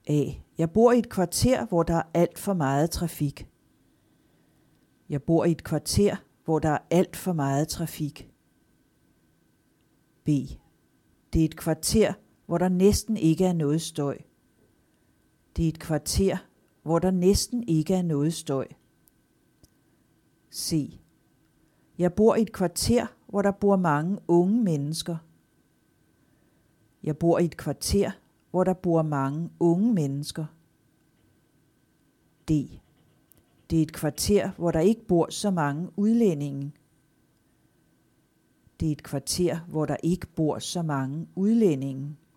A. Jeg bor i et kvarter, hvor der er alt for meget trafik. Jeg bor i et kvarter, hvor der er alt for meget trafik. B. Det er et kvarter, hvor der næsten ikke er noget støj. Det er et kvarter, hvor der næsten ikke er noget støj. C. Jeg bor i et kvarter, hvor der bor mange unge mennesker. Jeg bor i et kvarter, hvor der bor mange unge mennesker. D. Det er et kvarter, hvor der ikke bor så mange udlændinge. Det er et kvarter, hvor der ikke bor så mange udlændinge.